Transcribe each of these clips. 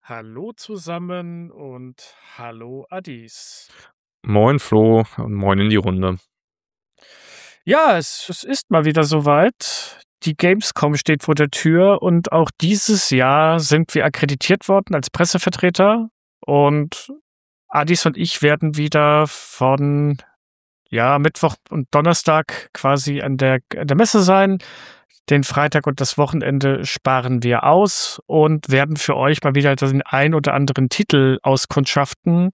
Hallo zusammen und hallo Adis. Moin Flo und moin in die Runde. Ja, es ist mal wieder soweit. Die Gamescom steht vor der Tür und auch dieses Jahr sind wir akkreditiert worden als Pressevertreter und Adis und ich werden wieder von Mittwoch und Donnerstag quasi an der Messe sein. Den Freitag und das Wochenende sparen wir aus und werden für euch mal wieder den ein oder anderen Titel auskundschaften.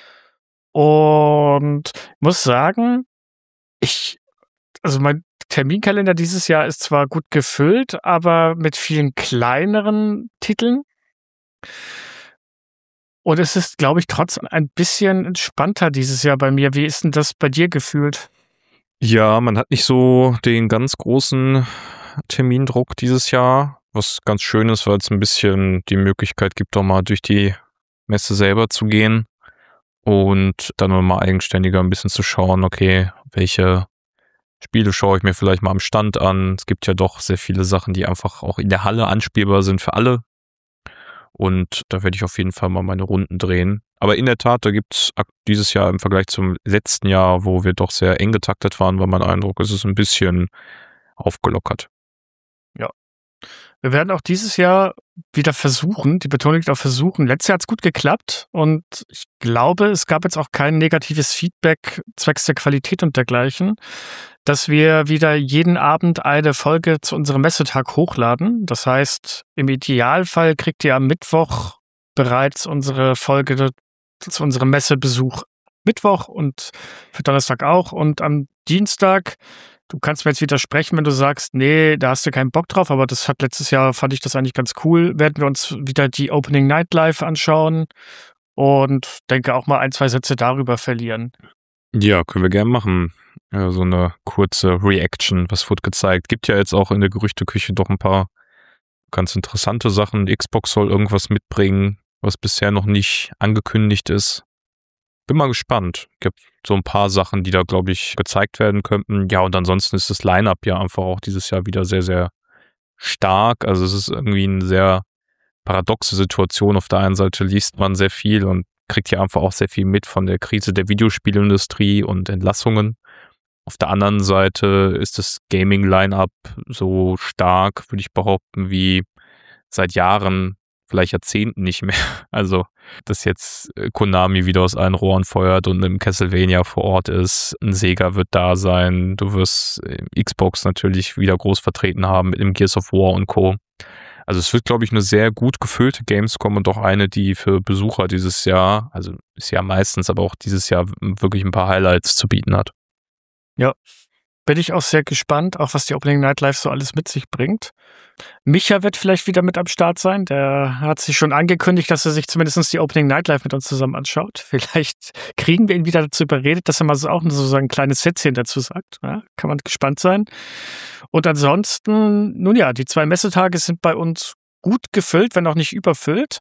Und muss sagen, mein Terminkalender dieses Jahr ist zwar gut gefüllt, aber mit vielen kleineren Titeln. Und es ist, glaube ich, trotzdem ein bisschen entspannter dieses Jahr bei mir. Wie ist denn das bei dir gefühlt? Ja, man hat nicht so den ganz großen Termindruck dieses Jahr, was ganz schön ist, weil es ein bisschen die Möglichkeit gibt, auch mal durch die Messe selber zu gehen und dann nochmal eigenständiger ein bisschen zu schauen, okay, welche Spiele schaue ich mir vielleicht mal am Stand an. Es gibt ja doch sehr viele Sachen, die einfach auch in der Halle anspielbar sind für alle. Und da werde ich auf jeden Fall mal meine Runden drehen. Aber in der Tat, da gibt's dieses Jahr im Vergleich zum letzten Jahr, wo wir doch sehr eng getaktet waren, war mein Eindruck, es ist ein bisschen aufgelockert. Ja. Wir werden auch dieses Jahr wieder versuchen, die Betonung liegt auf versuchen. Letztes Jahr hat es gut geklappt und ich glaube, es gab jetzt auch kein negatives Feedback zwecks der Qualität und dergleichen, dass wir wieder jeden Abend eine Folge zu unserem Messetag hochladen. Das heißt, im Idealfall kriegt ihr am Mittwoch bereits unsere Folge zu unserem Messebesuch Mittwoch und für Donnerstag auch. Und am Dienstag, du kannst mir jetzt widersprechen, wenn du sagst, nee, da hast du keinen Bock drauf, aber das hat letztes Jahr, fand ich das eigentlich ganz cool, werden wir uns wieder die Opening Night Live anschauen und denke auch mal ein, zwei Sätze darüber verlieren. Ja, können wir gerne machen. Ja, so eine kurze Reaction, was wurde gezeigt. Gibt ja jetzt auch in der Gerüchteküche doch ein paar ganz interessante Sachen. Xbox soll irgendwas mitbringen, was bisher noch nicht angekündigt ist. Bin mal gespannt. Gibt so ein paar Sachen, die da, glaube ich, gezeigt werden könnten. Ja, und ansonsten ist das Line-Up ja einfach auch dieses Jahr wieder sehr, sehr stark. Also es ist irgendwie eine sehr paradoxe Situation. Auf der einen Seite liest man sehr viel und kriegt ja einfach auch sehr viel mit von der Krise der Videospielindustrie und Entlassungen. Auf der anderen Seite ist das Gaming-Line-Up so stark, würde ich behaupten, wie seit Jahren, vielleicht Jahrzehnten nicht mehr. Also, dass jetzt Konami wieder aus allen Rohren feuert und im Castlevania vor Ort ist, ein Sega wird da sein, du wirst Xbox natürlich wieder groß vertreten haben mit dem Gears of War und Co. Also es wird, glaube ich, eine sehr gut gefüllte Gamescom und auch eine, die für Besucher dieses Jahr, also ist ja meistens, aber auch dieses Jahr wirklich ein paar Highlights zu bieten hat. Ja, bin ich auch sehr gespannt, auch was die Opening Night Live so alles mit sich bringt. Micha wird vielleicht wieder mit am Start sein. Der hat sich schon angekündigt, dass er sich zumindest die Opening Night Live mit uns zusammen anschaut. Vielleicht kriegen wir ihn wieder dazu überredet, dass er mal so auch so ein kleines Sätzchen dazu sagt. Ja, kann man gespannt sein. Und ansonsten, nun ja, die 2 Messetage sind bei uns gut gefüllt, wenn auch nicht überfüllt.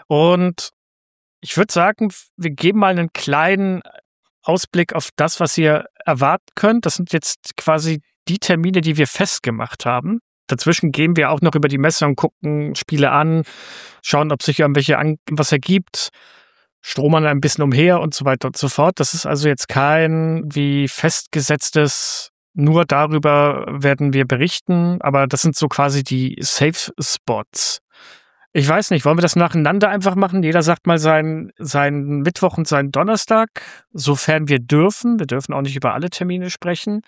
Und ich würde sagen, wir geben mal einen kleinen Ausblick auf das, was ihr erwarten könnt. Das sind jetzt quasi die Termine, die wir festgemacht haben. Dazwischen gehen wir auch noch über die Messe und gucken Spiele an, schauen, ob sich irgendwelche was ergibt, stromern ein bisschen umher und so weiter und so fort. Das ist also jetzt kein wie festgesetztes, nur darüber werden wir berichten, aber das sind so quasi die Safe Spots. Ich weiß nicht, wollen wir das nacheinander einfach machen? Jeder sagt mal seinen Mittwoch und seinen Donnerstag, sofern wir dürfen. Wir dürfen auch nicht über alle Termine sprechen.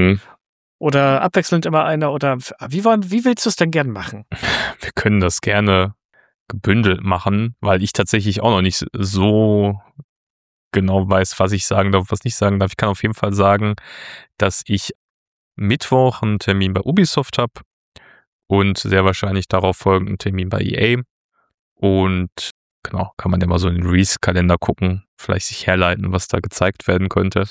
Oder abwechselnd immer einer. Oder wie willst du es denn gern machen? Wir können das gerne gebündelt machen, weil ich tatsächlich auch noch nicht so genau weiß, was ich sagen darf, was nicht sagen darf. Ich kann auf jeden Fall sagen, dass ich Mittwoch einen Termin bei Ubisoft habe und sehr wahrscheinlich darauf folgenden Termin bei EA. Und genau, kann man ja mal so in den Release-Kalender gucken, vielleicht sich herleiten, was da gezeigt werden könnte.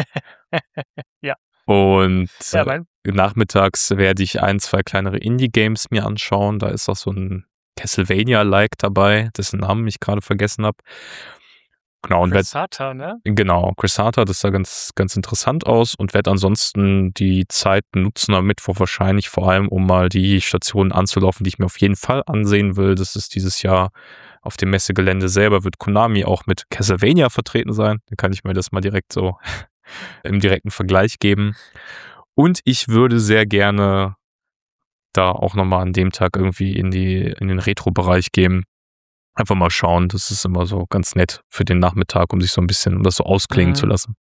Ja. Und nachmittags werde ich 1, 2 kleinere Indie-Games mir anschauen. Da ist auch so ein Castlevania-like dabei, dessen Namen ich gerade vergessen habe. Genau, und Crisata, ne? Genau, Crisata, das sah ganz, ganz interessant aus und werde ansonsten die Zeit nutzen am Mittwoch wahrscheinlich vor allem, um mal die Stationen anzulaufen, die ich mir auf jeden Fall ansehen will. Das ist dieses Jahr Auf dem Messegelände selber wird Konami auch mit Castlevania vertreten sein. Dann kann ich mir das mal direkt so im direkten Vergleich geben. Und ich würde sehr gerne da auch nochmal an dem Tag irgendwie in den Retro-Bereich gehen. Einfach mal schauen. Das ist immer so ganz nett für den Nachmittag, um das so ausklingen zu lassen.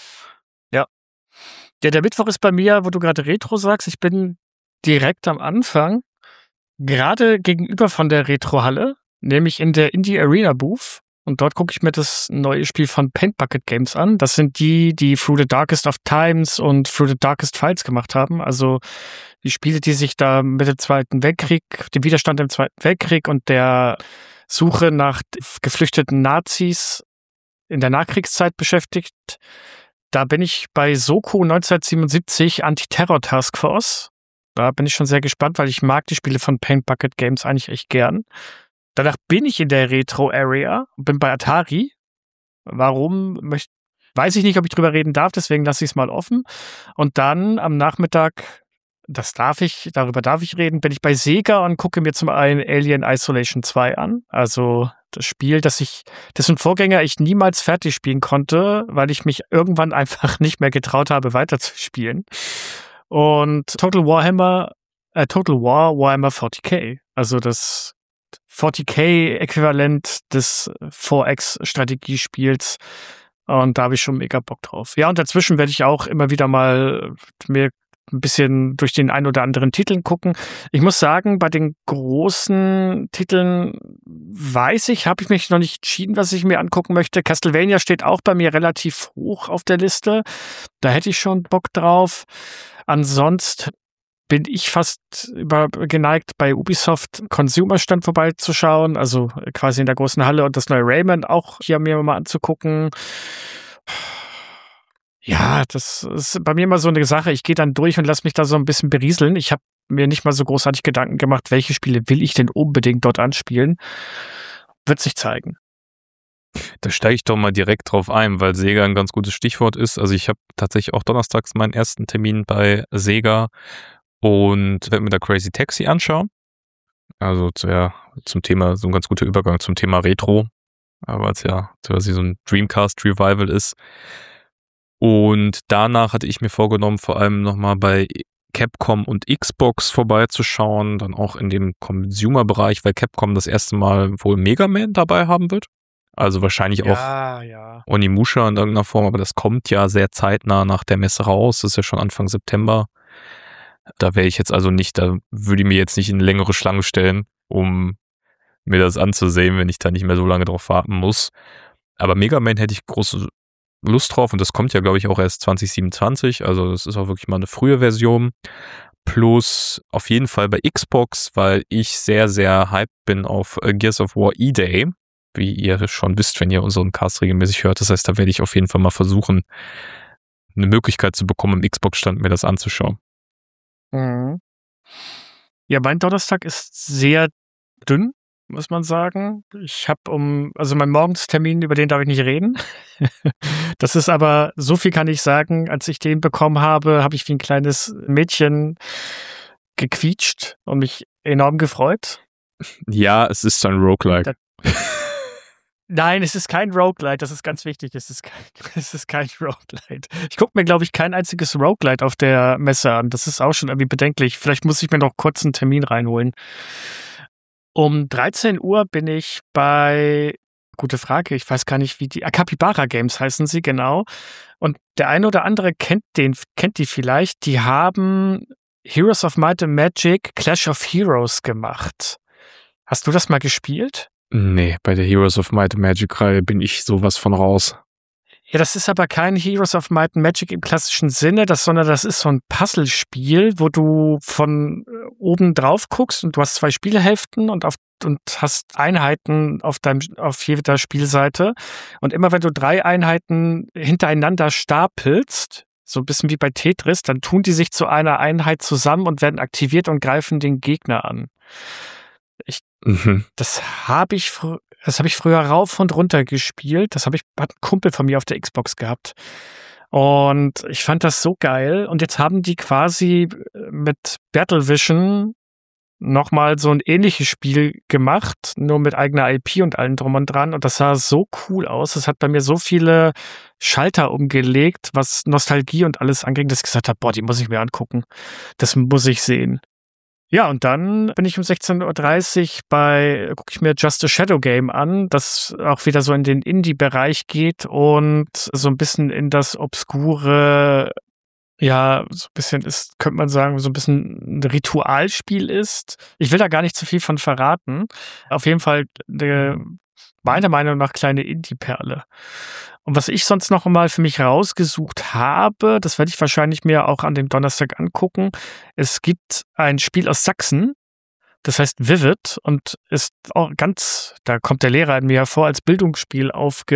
Ja. Ja, der Mittwoch ist bei mir, wo du gerade Retro sagst, ich bin direkt am Anfang, gerade gegenüber von der Retro-Halle, nämlich in der Indie Arena Booth. Und dort gucke ich mir das neue Spiel von Paint Bucket Games an. Das sind die Through the Darkest of Times und Through the Darkest Files gemacht haben. Also die Spiele, die sich da mit dem Zweiten Weltkrieg, dem Widerstand im Zweiten Weltkrieg und der Suche nach geflüchteten Nazis in der Nachkriegszeit beschäftigt. Da bin ich bei Soko 1977 Anti-Terror Task Force. Da bin ich schon sehr gespannt, weil ich mag die Spiele von Paint Bucket Games eigentlich echt gern. Danach bin ich in der Retro-Area und bin bei Atari. Warum? Weiß ich nicht, ob ich drüber reden darf, deswegen lasse ich es mal offen. Und dann am Nachmittag, darüber darf ich reden, bin ich bei Sega und gucke mir zum einen Alien Isolation 2 an. Also das Spiel, dessen Vorgänger ich niemals fertig spielen konnte, weil ich mich irgendwann einfach nicht mehr getraut habe, weiterzuspielen. Und Total War Warhammer 40k. Also das 40k-Äquivalent des 4X-Strategiespiels. Und da habe ich schon mega Bock drauf. Ja, und dazwischen werde ich auch immer wieder mal mir ein bisschen durch den ein oder anderen Titeln gucken. Ich muss sagen, bei den großen Titeln habe ich mich noch nicht entschieden, was ich mir angucken möchte. Castlevania steht auch bei mir relativ hoch auf der Liste. Da hätte ich schon Bock drauf. Ansonsten bin ich fast geneigt, bei Ubisoft Consumer-Stand vorbeizuschauen, also quasi in der großen Halle und das neue Rayman auch hier mir mal anzugucken. Ja, das ist bei mir immer so eine Sache. Ich gehe dann durch und lasse mich da so ein bisschen berieseln. Ich habe mir nicht mal so großartig Gedanken gemacht, welche Spiele will ich denn unbedingt dort anspielen. Wird sich zeigen. Da steige ich doch mal direkt drauf ein, weil Sega ein ganz gutes Stichwort ist. Also ich habe tatsächlich auch donnerstags meinen ersten Termin bei Sega und werde mir da Crazy Taxi anschauen. Also zum Thema, so ein ganz guter Übergang zum Thema Retro, weil es ja quasi so ein Dreamcast-Revival ist. Und danach hatte ich mir vorgenommen, vor allem nochmal bei Capcom und Xbox vorbeizuschauen, dann auch in dem Consumer-Bereich, weil Capcom das erste Mal wohl Mega Man dabei haben wird. Also wahrscheinlich auch Onimusha in irgendeiner Form, aber das kommt ja sehr zeitnah nach der Messe raus. Das ist ja schon Anfang September. Da wäre ich jetzt also nicht, da würde ich mir jetzt nicht in eine längere Schlange stellen, um mir das anzusehen, wenn ich da nicht mehr so lange drauf warten muss. Aber Mega Man hätte ich große Lust drauf und das kommt ja, glaube ich, auch erst 2027. Also das ist auch wirklich mal eine frühe Version. Plus auf jeden Fall bei Xbox, weil ich sehr, sehr hyped bin auf Gears of War E-Day, wie ihr schon wisst, wenn ihr unseren Cast regelmäßig hört. Das heißt, da werde ich auf jeden Fall mal versuchen, eine Möglichkeit zu bekommen, im Xbox-Stand mir das anzuschauen. Mhm. Ja, mein Donnerstag ist sehr dünn, muss man sagen. Ich habe also mein Morgenstermin, über den darf ich nicht reden. Das ist aber, so viel kann ich sagen, als ich den bekommen habe, habe ich wie ein kleines Mädchen gequietscht und mich enorm gefreut. Ja, es ist ein Roguelike. Nein, es ist kein Roguelite, das ist ganz wichtig. Es ist kein Roguelite. Ich gucke mir, glaube ich, kein einziges Roguelite auf der Messe an. Das ist auch schon irgendwie bedenklich. Vielleicht muss ich mir noch kurz einen Termin reinholen. Um 13 Uhr bin ich bei, gute Frage, ich weiß gar nicht, wie die, Capybara Games heißen sie, genau. Und der eine oder andere kennt die vielleicht. Die haben Heroes of Might and Magic Clash of Heroes gemacht. Hast du das mal gespielt? Nee, bei der Heroes of Might and Magic-Reihe bin ich sowas von raus. Ja, das ist aber kein Heroes of Might and Magic im klassischen Sinne, sondern das ist so ein Puzzlespiel, wo du von oben drauf guckst und du hast 2 Spielhälften und hast Einheiten auf jeder Spielseite. Und immer wenn du 3 Einheiten hintereinander stapelst, so ein bisschen wie bei Tetris, dann tun die sich zu einer Einheit zusammen und werden aktiviert und greifen den Gegner an. Das habe ich früher rauf und runter gespielt. Hat ein Kumpel von mir auf der Xbox gehabt. Und ich fand das so geil. Und jetzt haben die quasi mit Battle Vision nochmal so ein ähnliches Spiel gemacht, nur mit eigener IP und allem drum und dran. Und das sah so cool aus. Es hat bei mir so viele Schalter umgelegt, was Nostalgie und alles anging, dass ich gesagt habe, boah, die muss ich mir angucken. Das muss ich sehen. Ja, und dann bin ich um 16:30 Uhr gucke ich mir Just a Shadow Game an, das auch wieder so in den Indie-Bereich geht und so ein bisschen in das obskure, ja, so ein bisschen ist, könnte man sagen, so ein bisschen ein Ritualspiel ist. Ich will da gar nicht zu viel von verraten. Auf jeden Fall meiner Meinung nach kleine Indie-Perle. Und was ich sonst noch mal für mich rausgesucht habe, das werde ich wahrscheinlich mir auch an dem Donnerstag angucken. Es gibt ein Spiel aus Sachsen, das heißt Vivid und ist auch da kommt der Lehrer in mir hervor, als Bildungsspiel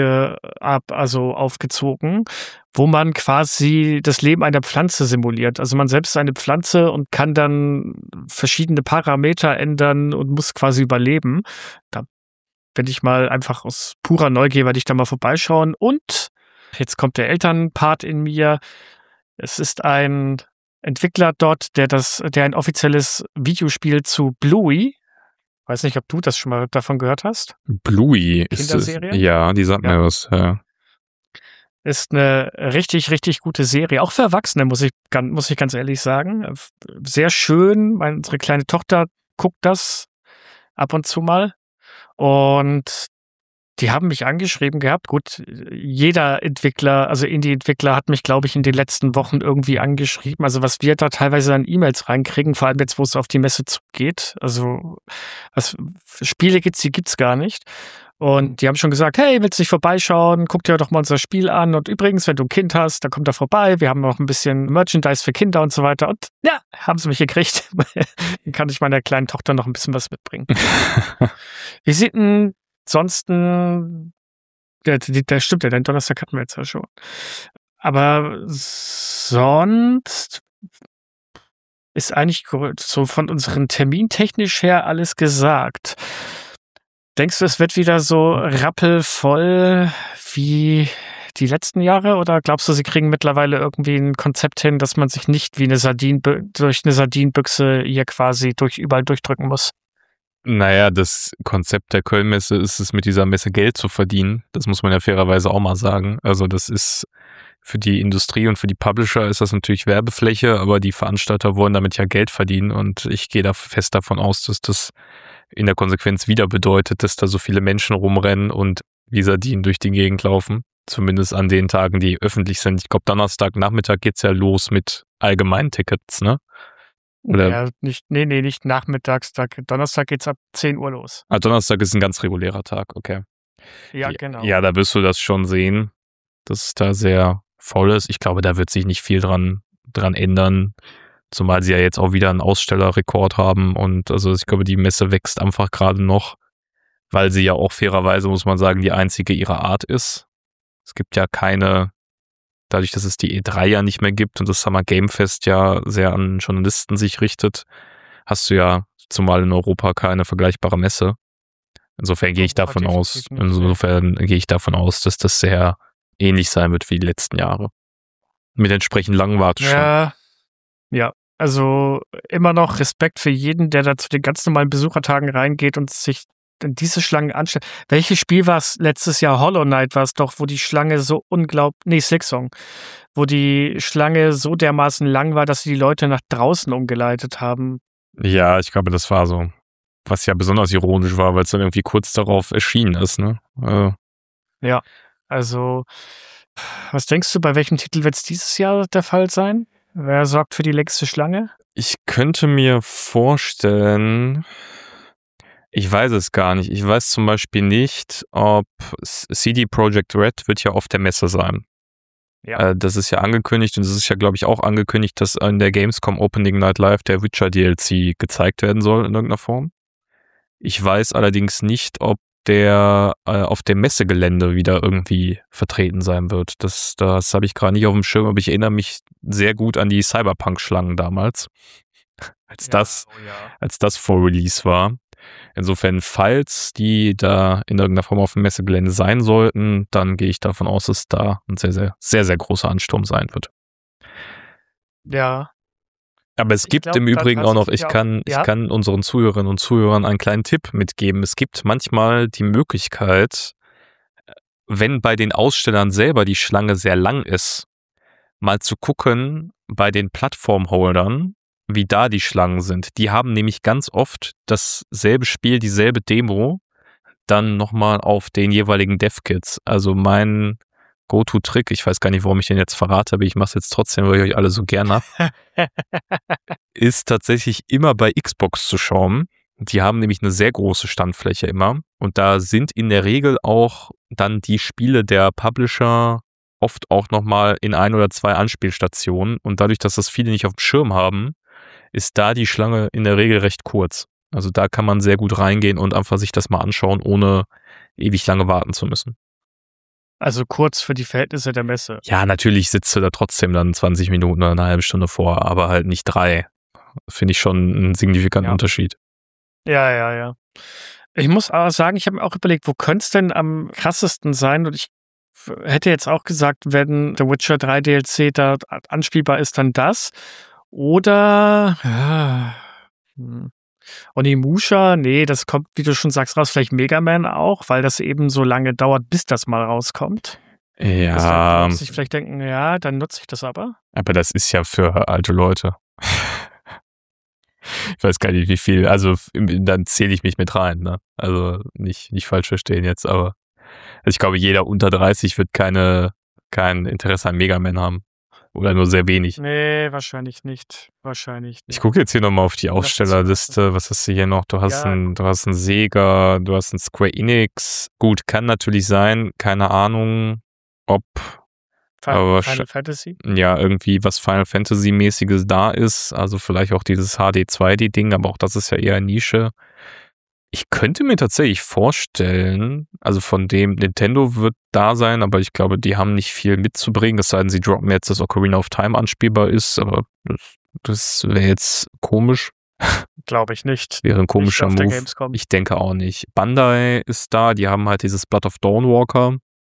aufgezogen, wo man quasi das Leben einer Pflanze simuliert. Also man selbst ist eine Pflanze und kann dann verschiedene Parameter ändern und muss quasi überleben. Da wenn ich mal einfach aus purer Neugier, werde ich da mal vorbeischauen. Und jetzt kommt der Elternpart in mir. Es ist ein Entwickler dort, der ein offizielles Videospiel zu Bluey, weiß nicht, ob du das schon mal davon gehört hast. Bluey ist es. Kinderserie? Ja, die sagt mir was. Ja. Ist eine richtig, richtig gute Serie. Auch für Erwachsene, muss ich ganz ehrlich sagen. Sehr schön. Unsere kleine Tochter guckt das ab und zu mal. Und die haben mich angeschrieben gehabt. Gut, jeder Entwickler, also Indie-Entwickler hat mich, glaube ich, in den letzten Wochen irgendwie angeschrieben. Also was wir da teilweise an E-Mails reinkriegen, vor allem jetzt, wo es auf die Messe zugeht. Also Spiele gibt's gar nicht. Und die haben schon gesagt, hey, willst du nicht vorbeischauen? Guck dir doch mal unser Spiel an. Und übrigens, wenn du ein Kind hast, dann komm da vorbei. Wir haben noch ein bisschen Merchandise für Kinder und so weiter. Und ja, haben sie mich gekriegt. Dann kann ich meiner kleinen Tochter noch ein bisschen was mitbringen. Wie sieht denn sonst der stimmt ja, den Donnerstag hatten wir jetzt ja schon. Aber sonst ist eigentlich so von unseren termintechnisch her alles gesagt. Denkst du, es wird wieder so rappelvoll wie die letzten Jahre? Oder glaubst du, sie kriegen mittlerweile irgendwie ein Konzept hin, dass man sich nicht wie durch eine Sardinenbüchse hier quasi überall durchdrücken muss? Naja, das Konzept der Köln-Messe ist es, mit dieser Messe Geld zu verdienen. Das muss man ja fairerweise auch mal sagen. Also das ist für die Industrie und für die Publisher ist das natürlich Werbefläche, aber die Veranstalter wollen damit ja Geld verdienen und ich gehe da fest davon aus, dass das in der Konsequenz wieder bedeutet, dass da so viele Menschen rumrennen und wie Sardinen durch die Gegend laufen. Zumindest an den Tagen, die öffentlich sind. Ich glaube, Donnerstagnachmittag geht's ja los mit allgemeinen Tickets, ne? Oder? Ja, nicht nachmittags. Donnerstag geht's ab 10 Uhr los. Ah, Donnerstag ist ein ganz regulärer Tag, okay. Ja, genau. Ja, da wirst du das schon sehen, dass es da sehr voll ist. Ich glaube, da wird sich nicht viel dran ändern. Zumal sie ja jetzt auch wieder einen Ausstellerrekord haben und also ich glaube, die Messe wächst einfach gerade noch, weil sie ja auch fairerweise, muss man sagen, die einzige ihrer Art ist. Es gibt ja keine, dadurch, dass es die E3 ja nicht mehr gibt und das Summer Game Fest ja sehr an Journalisten sich richtet, hast du ja zumal in Europa keine vergleichbare Messe. Insofern gehe ich davon aus, dass das sehr ähnlich sein wird wie die letzten Jahre. Mit entsprechend langen Warteschlangen. Ja, also immer noch Respekt für jeden, der da zu den ganz normalen Besuchertagen reingeht und sich in diese Schlangen anstellt. Welches Spiel war es letztes Jahr? Hollow Knight war es doch, wo die Schlange so Silksong, wo die Schlange so dermaßen lang war, dass sie die Leute nach draußen umgeleitet haben. Ja, ich glaube, das war so. Was ja besonders ironisch war, weil es dann irgendwie kurz darauf erschienen ist, ne? Ja, also was denkst du, bei welchem Titel wird es dieses Jahr der Fall sein? Wer sorgt für die längste Schlange? Ich könnte mir vorstellen, ich weiß es gar nicht. Ich weiß zum Beispiel nicht, ob CD Projekt Red wird ja auf der Messe sein. Ja. Das ist ja angekündigt und es ist ja, glaube ich, auch angekündigt, dass in der Gamescom Opening Night Live der Witcher DLC gezeigt werden soll in irgendeiner Form. Ich weiß allerdings nicht, ob der auf dem Messegelände wieder irgendwie vertreten sein wird. Das habe ich gerade nicht auf dem Schirm, aber ich erinnere mich sehr gut an die Cyberpunk-Schlangen damals, als das vor Release war. Insofern, falls die da in irgendeiner Form auf dem Messegelände sein sollten, dann gehe ich davon aus, dass da ein sehr, sehr, sehr, sehr großer Ansturm sein wird. Ja. Aber es gibt im Übrigen auch noch, ich kann unseren Zuhörerinnen und Zuhörern einen kleinen Tipp mitgeben. Es gibt manchmal die Möglichkeit, wenn bei den Ausstellern selber die Schlange sehr lang ist, mal zu gucken bei den Plattformholdern, wie da die Schlangen sind. Die haben nämlich ganz oft dasselbe Spiel, dieselbe Demo, dann nochmal auf den jeweiligen Dev-Kits. Also mein Go-To-Trick, ich weiß gar nicht, warum ich den jetzt verrate, aber ich mache es jetzt trotzdem, weil ich euch alle so gern habe, ist tatsächlich immer bei Xbox zu schauen. Die haben nämlich eine sehr große Standfläche immer und da sind in der Regel auch dann die Spiele der Publisher oft auch nochmal in 1 oder 2 Anspielstationen und dadurch, dass das viele nicht auf dem Schirm haben, ist da die Schlange in der Regel recht kurz. Also da kann man sehr gut reingehen und einfach sich das mal anschauen, ohne ewig lange warten zu müssen. Also kurz für die Verhältnisse der Messe. Ja, natürlich sitzt du da trotzdem dann 20 Minuten oder eine halbe Stunde vor, aber halt nicht 3. Finde ich schon einen signifikanten Unterschied. Ja. Ich muss aber sagen, ich habe mir auch überlegt, wo könnte es denn am krassesten sein? Und ich hätte jetzt auch gesagt, wenn der Witcher 3 DLC da anspielbar ist, dann das. Oder Onimusha, nee, das kommt, wie du schon sagst, raus. Vielleicht Mega Man auch, weil das eben so lange dauert, bis das mal rauskommt. Ja. Dass dann sich vielleicht denken, ja, dann nutze ich das aber. Aber das ist ja für alte Leute. Ich weiß gar nicht, wie viel. Also dann zähle ich mich mit rein. Ne? Also nicht falsch verstehen jetzt, aber also ich glaube, jeder unter 30 wird kein Interesse an Mega Man haben. Oder nur sehr wenig. Nee, wahrscheinlich nicht. Ich gucke jetzt hier nochmal auf die Ausstellerliste. Was hast du hier noch? Du hast einen Sega, du hast einen Square Enix. Gut, kann natürlich sein. Keine Ahnung, ob Final Fantasy? Ja, irgendwie was Final Fantasy-mäßiges da ist. Also vielleicht auch dieses HD 2D-Ding, aber auch das ist ja eher Nische. Ich könnte mir tatsächlich vorstellen, also von dem Nintendo wird da sein, aber ich glaube, die haben nicht viel mitzubringen, es sei denn, sie droppen jetzt, dass Ocarina of Time anspielbar ist, aber das wäre jetzt komisch. Glaube ich nicht. Wäre ein komischer Move. Ich denke auch nicht. Bandai ist da, die haben halt dieses Blood of Dawnwalker.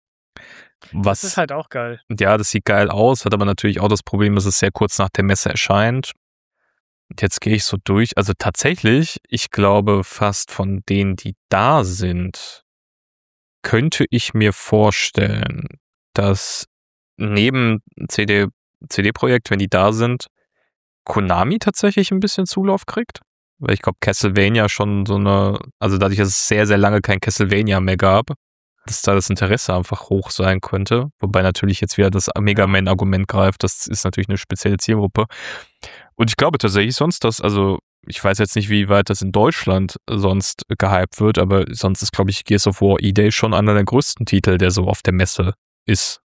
Das ist halt auch geil. Ja, das sieht geil aus, hat aber natürlich auch das Problem, dass es sehr kurz nach der Messe erscheint. Und jetzt gehe ich so durch. Also tatsächlich, ich glaube fast von denen, die da sind, könnte ich mir vorstellen, dass neben CD-Projekt, wenn die da sind, Konami tatsächlich ein bisschen Zulauf kriegt. Weil ich glaube, Castlevania schon so eine, also dadurch, dass es sehr, sehr lange kein Castlevania mehr gab, dass da das Interesse einfach hoch sein könnte. Wobei natürlich jetzt wieder das Mega Man-Argument greift, das ist natürlich eine spezielle Zielgruppe. Und ich glaube tatsächlich sonst, also ich weiß jetzt nicht, wie weit das in Deutschland sonst gehypt wird, aber sonst ist, glaube ich, Gears of War E-Day schon einer der größten Titel, der so auf der Messe ist.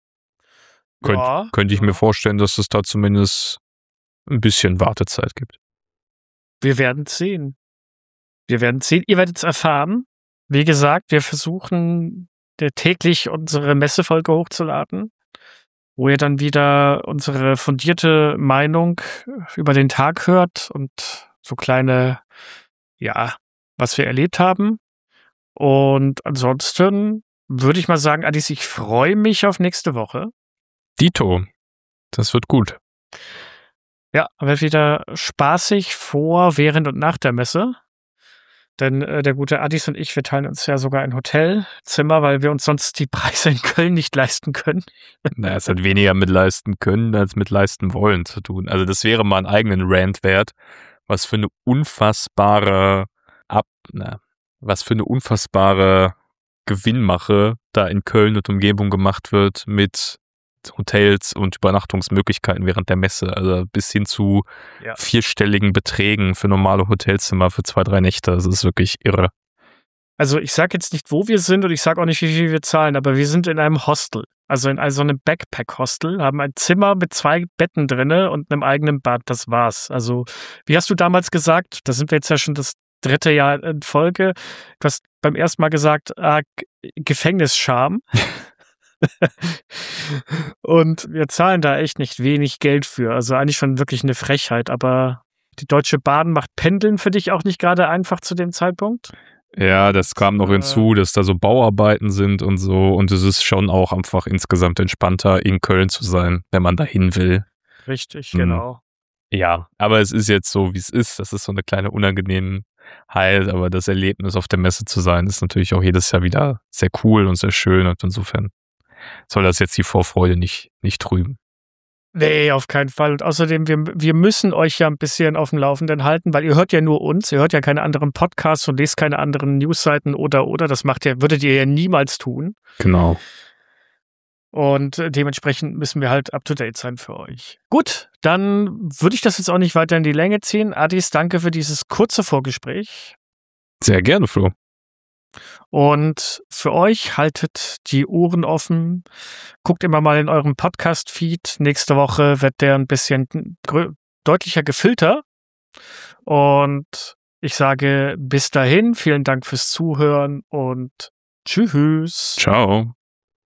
Könnte ich mir vorstellen, dass es da zumindest ein bisschen Wartezeit gibt. Wir werden sehen. Ihr werdet es erfahren. Wie gesagt, wir versuchen täglich unsere Messefolge hochzuladen, wo ihr dann wieder unsere fundierte Meinung über den Tag hört und so kleine, was wir erlebt haben. Und ansonsten würde ich mal sagen, Adis, ich freue mich auf nächste Woche. Dito, das wird gut. Ja, wird wieder spaßig vor, während und nach der Messe. Denn der gute Adis und ich, wir teilen uns ja sogar ein Hotelzimmer, weil wir uns sonst die Preise in Köln nicht leisten können. Naja, es hat weniger mit leisten können als mit leisten wollen zu tun. Also das wäre mal einen eigenen Rant wert, was für eine unfassbare Gewinnmache da in Köln und Umgebung gemacht wird mit Hotels und Übernachtungsmöglichkeiten während der Messe, also bis hin zu 4-stelligen Beträgen für normale Hotelzimmer für 2-3 Nächte. Das ist wirklich irre. Also ich sage jetzt nicht, wo wir sind und ich sage auch nicht, wie viel wir zahlen, aber wir sind in einem Hostel, also in so einem Backpack-Hostel, haben ein Zimmer mit 2 Betten drinne und einem eigenen Bad, das war's. Also wie hast du damals gesagt, da sind wir jetzt ja schon das 3. Jahr in Folge, du hast beim ersten Mal gesagt, Gefängnisscham. Und wir zahlen da echt nicht wenig Geld für. Also eigentlich schon wirklich eine Frechheit. Aber die Deutsche Bahn macht Pendeln für dich auch nicht gerade einfach zu dem Zeitpunkt? Ja, das kam noch hinzu, dass da so Bauarbeiten sind und so. Und es ist schon auch einfach insgesamt entspannter, in Köln zu sein, wenn man dahin will. Richtig, genau. Ja, aber es ist jetzt so, wie es ist. Das ist so eine kleine Unangenehmheit, aber das Erlebnis, auf der Messe zu sein, ist natürlich auch jedes Jahr wieder sehr cool und sehr schön und insofern soll das jetzt die Vorfreude nicht trüben. Nee, auf keinen Fall. Und außerdem, wir müssen euch ja ein bisschen auf dem Laufenden halten, weil ihr hört ja nur uns, ihr hört ja keine anderen Podcasts und lest keine anderen Newsseiten oder. Das würdet ihr ja niemals tun. Genau. Und dementsprechend müssen wir halt up-to-date sein für euch. Gut, dann würde ich das jetzt auch nicht weiter in die Länge ziehen. Adis, danke für dieses kurze Vorgespräch. Sehr gerne, Flo. Und für euch haltet die Ohren offen. Guckt immer mal in eurem Podcast-Feed. Nächste Woche wird der ein bisschen deutlicher gefiltert. Und ich sage bis dahin, vielen Dank fürs Zuhören und tschüss. Ciao.